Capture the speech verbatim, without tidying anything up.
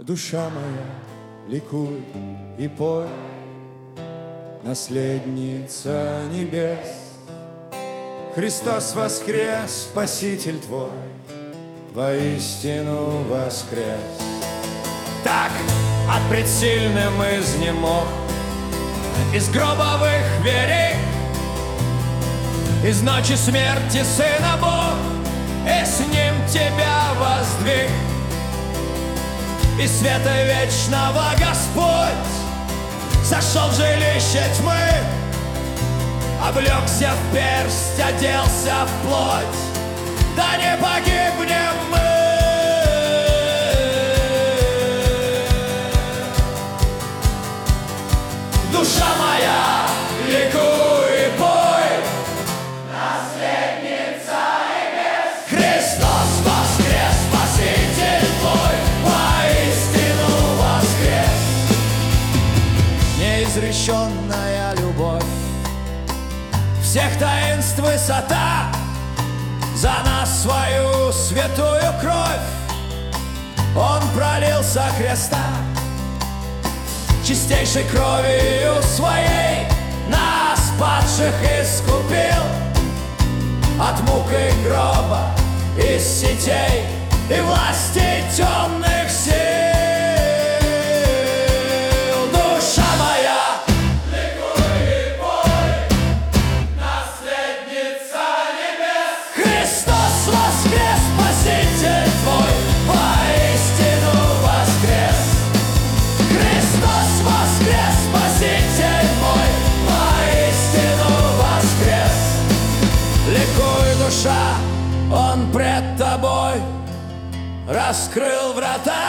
душа моя, ликуй и пой, наследница небес. Христос воскрес, Спаситель твой, воистину воскрес. Так от предсильным изнемог, из гробовых верей, из ночи смерти Сына Бог, и с Ним тебя воздвиг. Из света вечного Господь сошел в жилище тьмы, облегся в персть, оделся в плоть, да не погибнем мы. Душа моя, ликуй и пой, наследница небес. Христос воскрес, Спаситель твой, воистину воскрес. Неизреченная любовь, всех таинств высота, за нас свою святую кровь Он пролил со креста. Чистейшей кровью своей нас, падших, искупил от мук и гроба, из сетей и власти темных сил. Душа моя, ликуй и пой, наследница небес. Христос воскрес, Спаситель твой, воистину воскрес. Христос воскрес, Спаситель мой, воистину воскрес. Ликуй, душа, Он пред тобой раскрыл врата